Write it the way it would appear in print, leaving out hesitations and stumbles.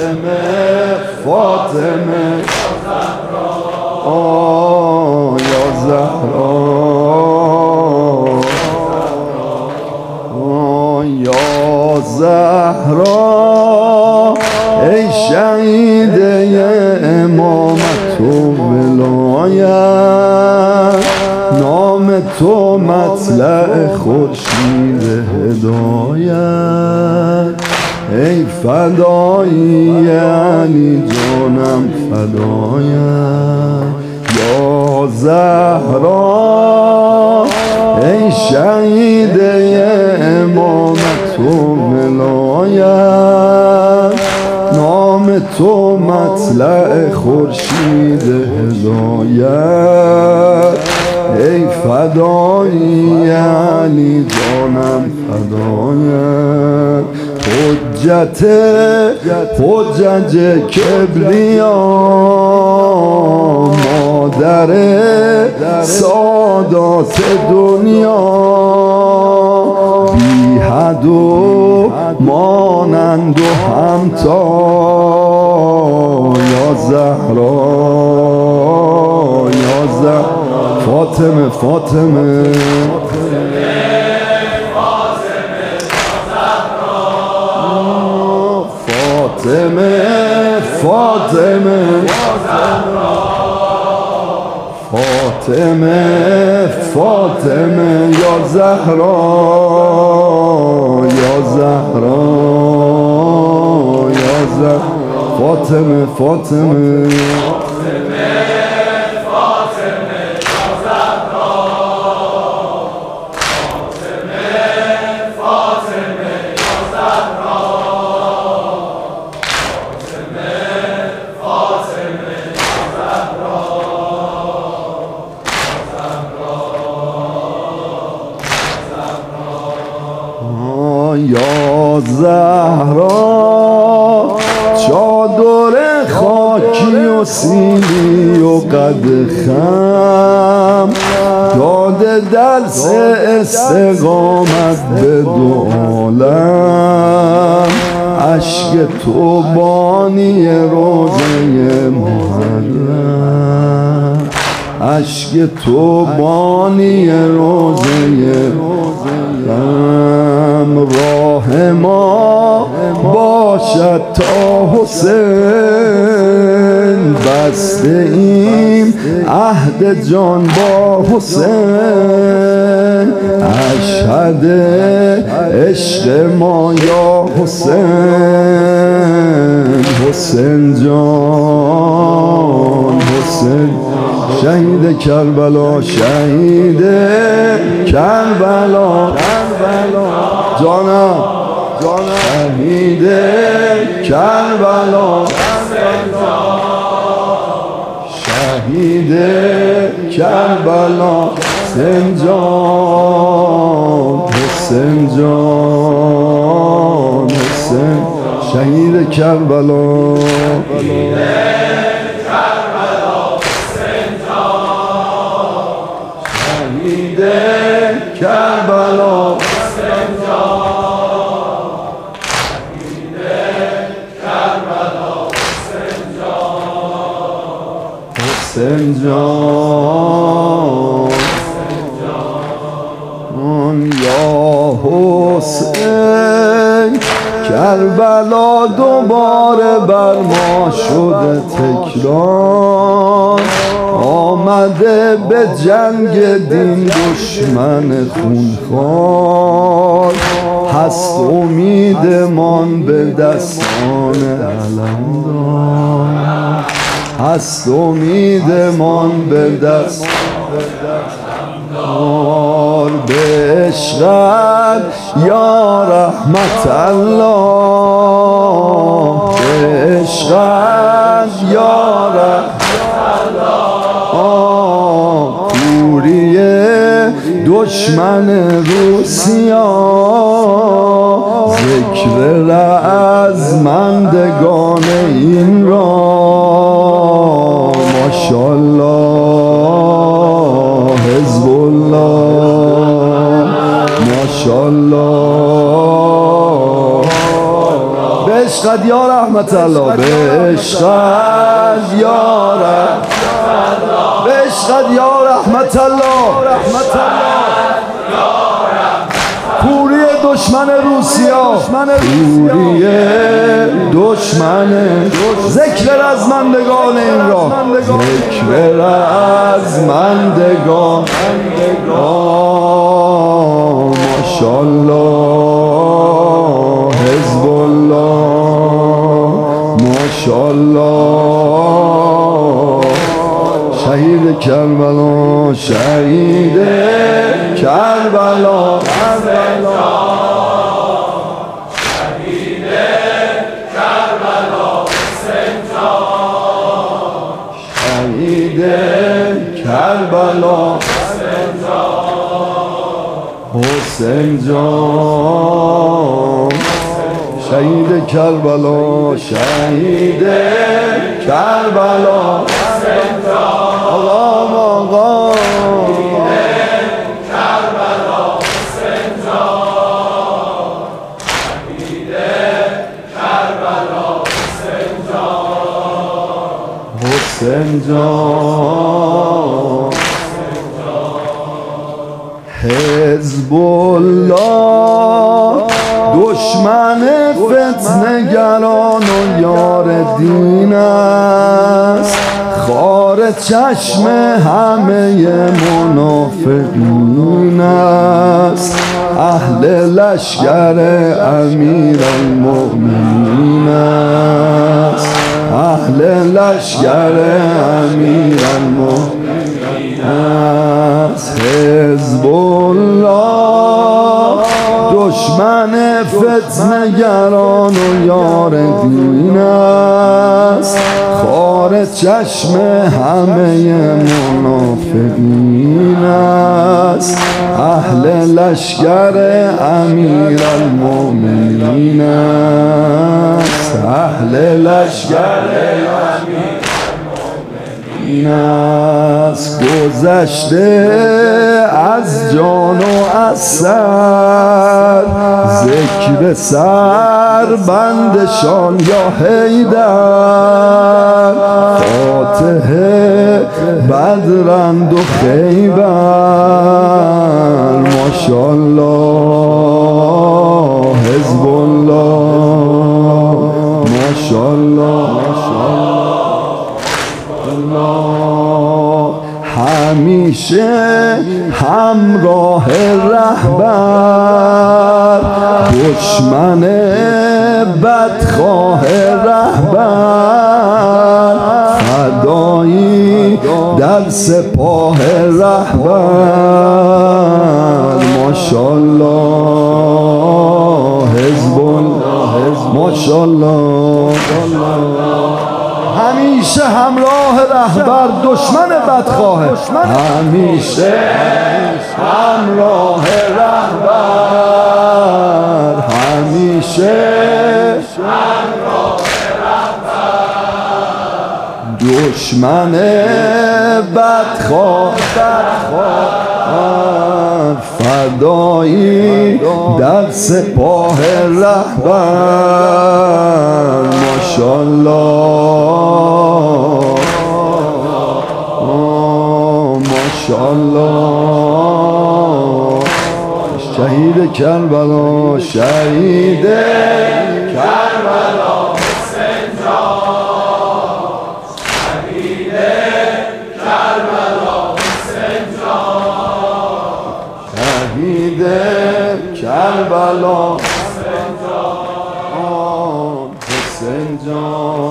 فاطمه یا زهرا یا زهرا ای شهیده امامت و ولایت نام تو مطلع خورشید هدایت ای فدایی علی جانم فدایت یا زهرا ای شهیده امامت و ولایت نام تو مطلع خورشید هدایت ای فدایی علی جانم فدایت حجج کبریا مادر سادات دنیا بی حد و مانند و همتا یا زهرا یا زهرا فاطمه فاطمه فاطمه فاطمه فاطمه فاطمه یا زهرا یا زهرا یا زهرا فاطمه فاطمه یا زهرا چادر خاکی و سیلی و قد خم داده درس استقامت به دو عالم عشق تو بانی روزه محرم عشق تو بانی روزه راه ما باشد تا حسین بسته ایم عهد جان با حسین اشهد عشق ما یا حسین حسین جان حسین شهید کربلا شهید کربلا جانم شهید کربلا شهید کربلا حسین جان حسین جان حسین شهید کربلا کربلا حسین جان یا حسین کربلا دوباره بر ما شده تکرار آمده به جنگ دین دشمن خونخوار هست امیدمان به دستان علمدار هست امیدمان به دستان به عشقت یا رحمت الله به عشقت یا رحمت کوری دشمن روسیا ذکر رزمندگان این را ماشاءالله حزب الله ماشاءالله به عشقت یا رحمت الله، به عشقت یا رحمت، به عشقت یا رحمت الله، پوری دشمن روسیا، پوری دشمن، ذکر رزمندگان این راه، ذکر رزمندگان، ماشاءالله حزب الله، ماشاءالله شهید کربلا، شهید کربلا، شهید کربلا، شهید کربلا، حسین جان، شهید کربلا، شهید کربلا، آقا آقا حسین جان، حزب الله دشمن فتنه‌گران و یار دین است، خار چشم همه منافقین است، اهل لشکر امیرالمؤمنین است، اهل لشکر امیرالمؤمنین است، حزب الله دشمن فتنه‌گران و یار دین است، خار چشم همه منافقین است، اهل لشکر امیرالمؤمنین است، اهل لشکر امیرالمؤمنین است، گذشته از جان و از سر، ذکر سر بندشان یا حیدر، فاتح بدرند و خیبر، ماشاءالله حزب الله، ماشاءالله همیشه همراه رهبر، دشمن بدخواه رهبر، فدایی در سپاه رهبر، ماشاءالله حزب الله، ماشاءالله همیشه همراه رهبر، دشمن بدخواه، همیشه همراه رهبر، همیشه همراه رهبر، دشمن بدخواه، فدایی در سپاه رهبر، ماشاءالله ماشاءالله شهید کربلا، شهید کربلا، حسین جان، شهید کربلا، حسین جان، شهید کربلا، حسین جان.